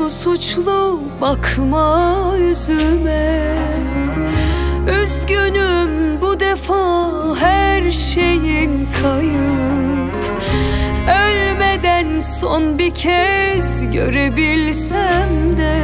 suçlu suçlu bakma yüzüme. Üzgünüm bu defa her şeyin kayıp. Ölmeden son bir kez görebilsem de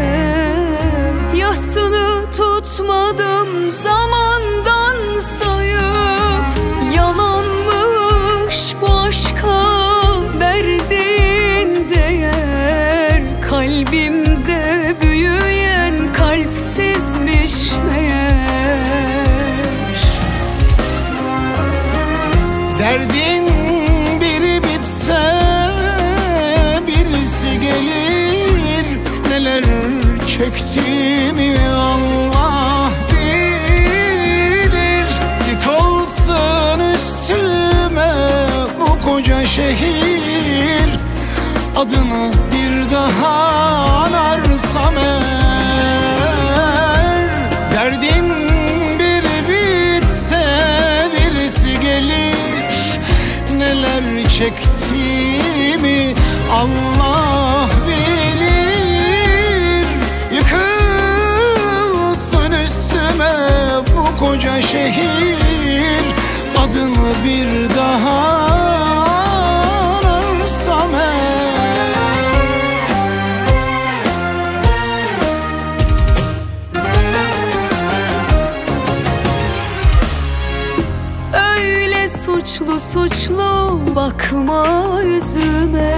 yasını tutmadım zamandan sayıp. Yalanmış bu aşka verdiğin değer, kalbimde büyüyen kalpsizmiş meğer. Derdin biri bitse birisi gelir, neler çektiğimi Allah bilir. Yıkılsın üstüme bu koca şehir, adını bir daha anarsam eğer. Derdin biri bitse birisi gelir, neler çektiğimi Allah bilir. Yıkılsın üstüme bu koca şehir, adını bir daha anarsam Öyle suçlu suçlu bakma yüzüme.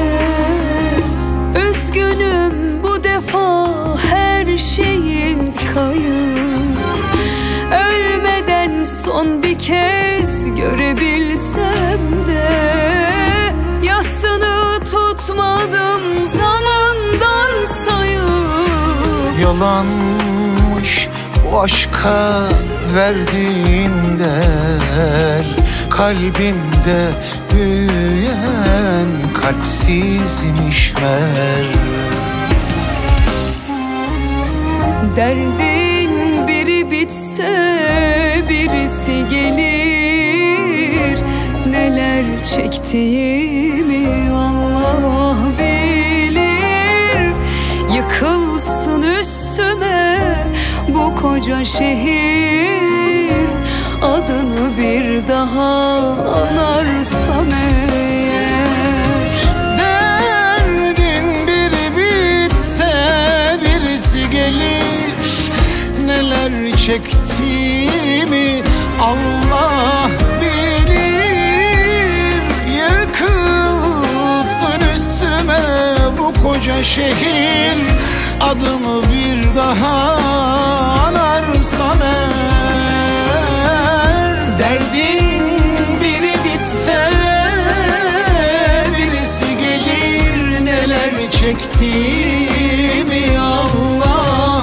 Üzgünüm bu defa her şeyin kayıp. Ölmeden son bir kez görebilsem de yasını tutmadım zamandan sayıp. Yalanmış bu aşka verdiğin değer, kalbimde büyüyen kalpsizmiş meğer. Derdin biri bitse birisi gelir, neler çektiğimi Allah bilir. Yıkılsın üstüme bu koca şehir, adını bir daha anarsam eğer. Derdin biri bitse birisi gelir, neler çektiğimi Allah bilir. Yıkılsın üstüme bu koca şehir, adımı bir daha anarsam eğer. Derdin biri bitse birisi gelir, neler çektiğimi Allah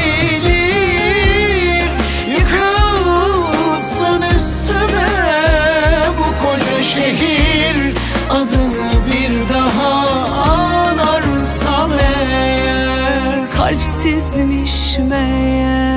bilir. Yıkılsın üstüme bu koca şehir, adını bir daha anarsam eğer. Kalpsizmiş meğer.